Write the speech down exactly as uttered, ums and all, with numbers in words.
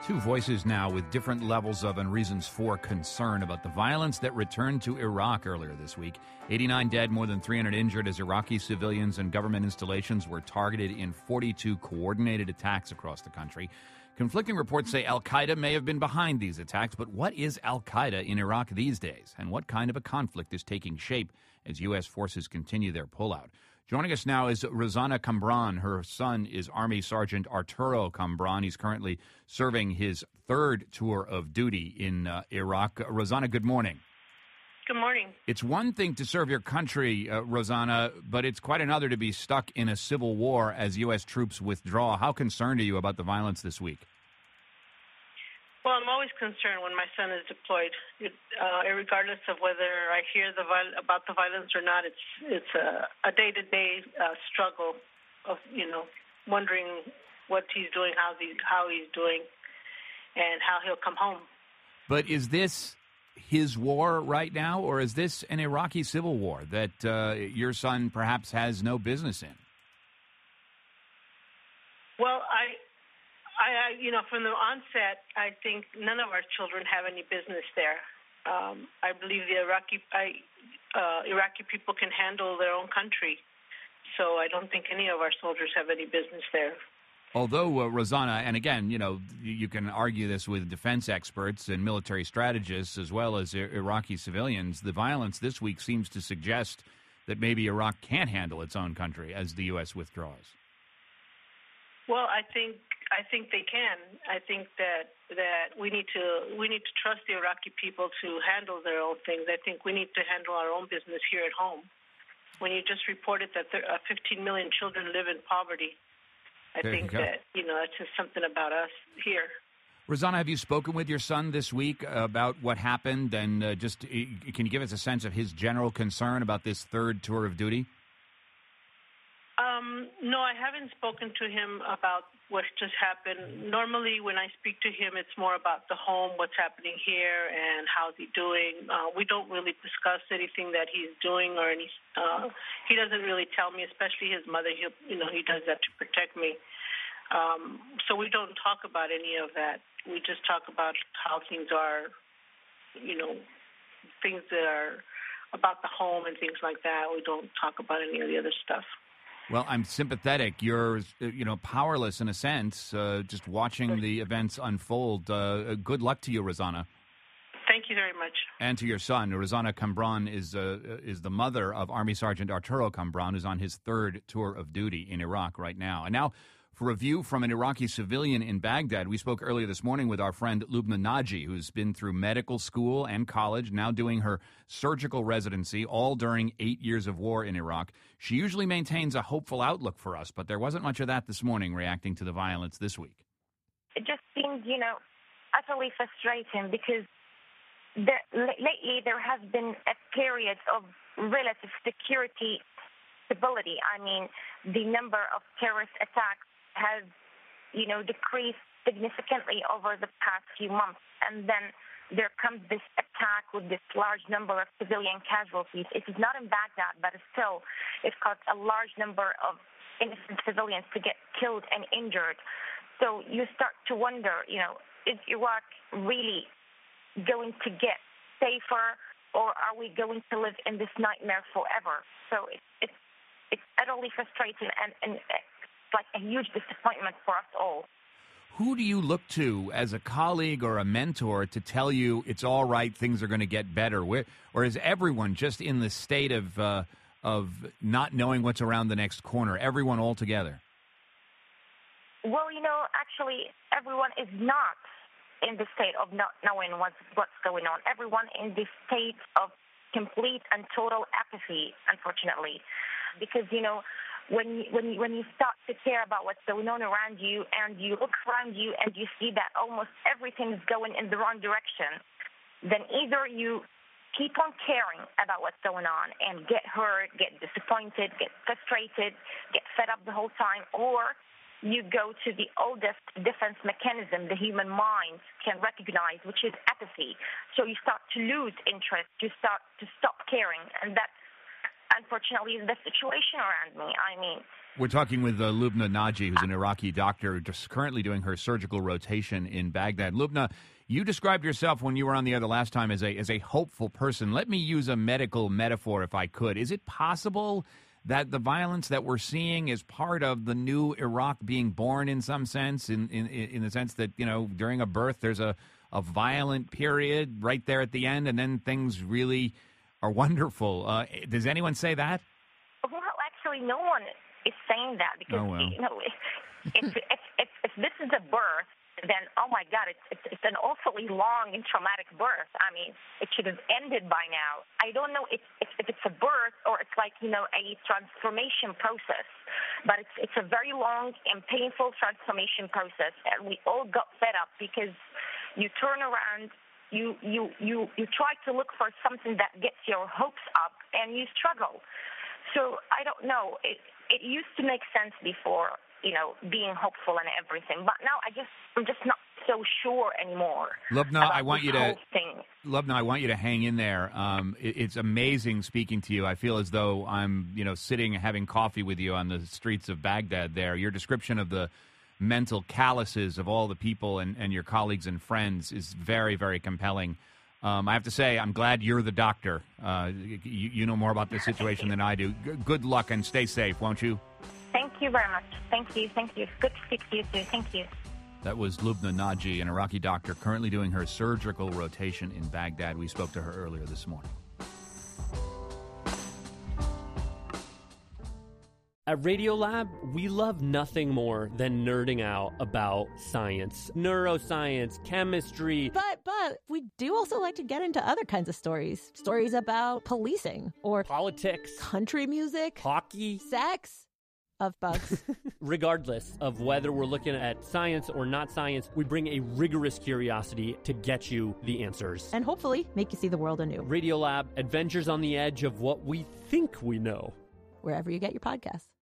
Two voices now with different levels of and reasons for concern about the violence that returned to Iraq earlier this week. eighty-nine dead, more than three hundred injured as Iraqi civilians and government installations were targeted in forty-two coordinated attacks across the country. Conflicting reports say al-Qaeda may have been behind these attacks, but what is al-Qaeda in Iraq these days? And what kind of a conflict is taking shape as U S forces continue their pullout? Joining us now is Rosanna Kambran. Her son is Army Sergeant Arturo Kambran. He's currently serving his third tour of duty in uh, Iraq. Uh, Rosanna, good morning. Good morning. It's one thing to serve your country, uh, Rosanna, but it's quite another to be stuck in a civil war as U S troops withdraw. How concerned are you about the violence this week? Well, I'm always concerned when my son is deployed, it, uh, regardless of whether I hear the viol- about the violence or not. It's it's a, a day-to-day uh, struggle of you know wondering what he's doing, how he how he's doing, and how he'll come home. But is this his war right now, or is this an Iraqi civil war that uh, your son perhaps has no business in? Well, I. I, you know, from the onset, I think none of our children have any business there. Um, I believe the Iraqi, I, uh, Iraqi people can handle their own country, so I don't think any of our soldiers have any business there. Although, uh, Rosanna, and again, you know, you can argue this with defense experts and military strategists as well as I- Iraqi civilians, the violence this week seems to suggest that maybe Iraq can't handle its own country as the U S withdraws. Well, I think I think they can. I think that that we need to we need to trust the Iraqi people to handle their own things. I think we need to handle our own business here at home. When you just reported that there, uh, fifteen million children live in poverty, I there think you that you know it's just something about us here. Rosanna, have you spoken with your son this week about what happened, and uh, just uh, can you give us a sense of his general concern about this third tour of duty? Um, no, I haven't spoken to him about what just happened. Normally, when I speak to him, it's more about the home, what's happening here, and how's he doing. Uh, we don't really discuss anything that he's doing, or any. Uh, he doesn't really tell me, especially his mother. He, you know, he does that to protect me. Um, so we don't talk about any of that. We just talk about how things are, you know, things that are about the home and things like that. We don't talk about any of the other stuff. Well, I'm sympathetic. You're, you know, powerless in a sense, uh, just watching the events unfold. Uh, good luck to you, Rosanna. Thank you very much. And to your son. Rosanna Kambran is uh, is the mother of Army Sergeant Arturo Kambran, who's on his third tour of duty in Iraq right now. And now, for a view from an Iraqi civilian in Baghdad, we spoke earlier this morning with our friend Lubna Naji, who's been through medical school and college, now doing her surgical residency, all during eight years of war in Iraq. She usually maintains a hopeful outlook for us, but there wasn't much of that this morning, reacting to the violence this week. It just seems, you know, utterly frustrating because there, lately there has been a period of relative security stability. I mean, the number of terrorist attacks has, you know, decreased significantly over the past few months. And then there comes this attack with this large number of civilian casualties. It is not in Baghdad, but still it caused a large number of innocent civilians to get killed and injured. So you start to wonder, you know, is Iraq really going to get safer, or are we going to live in this nightmare forever? So it, it's, it's utterly frustrating and, and like a huge disappointment for us all. Who do you look to as a colleague or a mentor to tell you it's all right, things are going to get better? Where, or is everyone just in the state of uh, of not knowing what's around the next corner, everyone all together? Well, you know, actually, everyone is not in the state of not knowing what's, what's going on. Everyone in the state of complete and total apathy, unfortunately. Because, you know, when when when you start to care about what's going on around you and you look around you and you see that almost everything is going in the wrong direction, then either you keep on caring about what's going on and get hurt, get disappointed, get frustrated, get fed up the whole time, or you go to the oldest defense mechanism the human mind can recognize, which is apathy. So you start to lose interest, you start to stop caring, and that's unfortunately, is the situation around me. I mean, we're talking with uh, Lubna Naji, who's an Iraqi doctor just currently doing her surgical rotation in Baghdad. Lubna, you described yourself when you were on the air the last time as a as a hopeful person. Let me use a medical metaphor, if I could. Is it possible that the violence that we're seeing is part of the new Iraq being born in some sense, in in, in the sense that, you know, during a birth there's a, a violent period right there at the end, and then things really are wonderful? Uh, does anyone say that? Well, actually, no one is saying that, because, oh, well. you know, if, if, if, if, if this is a birth, then, oh, my God, it's, it's, it's an awfully long and traumatic birth. I mean, it should have ended by now. I don't know if, if, if it's a birth or it's like, you know, a transformation process. But it's, it's a very long and painful transformation process. And we all got fed up because you turn around, you, you, you, you try to look for something that gets your hopes up, and you struggle. So I don't know. It, it used to make sense before, you know, being hopeful and everything. But now I just, I'm just not so sure anymore. Lubna, I want you to, thing. Lubna, I want you to hang in there. Um, it, it's amazing speaking to you. I feel as though I'm, you know, sitting having coffee with you on the streets of Baghdad there. Your description of the mental calluses of all the people and, and your colleagues and friends is very, very compelling. Um, I have to say, I'm glad you're the doctor. Uh, you, you know more about this situation than I do. G- good luck and stay safe, won't you? Thank you very much. Thank you. Thank you. Good to speak to you too. Thank you. That was Lubna Naji, an Iraqi doctor currently doing her surgical rotation in Baghdad. We spoke to her earlier this morning. At Radiolab, we love nothing more than nerding out about science, neuroscience, chemistry. But, but, we do also like to get into other kinds of stories. Stories about policing or politics, country music, hockey, sex, of bugs. Regardless of whether we're looking at science or not science, we bring a rigorous curiosity to get you the answers. And hopefully make you see the world anew. Radiolab, adventures on the edge of what we think we know. Wherever you get your podcasts.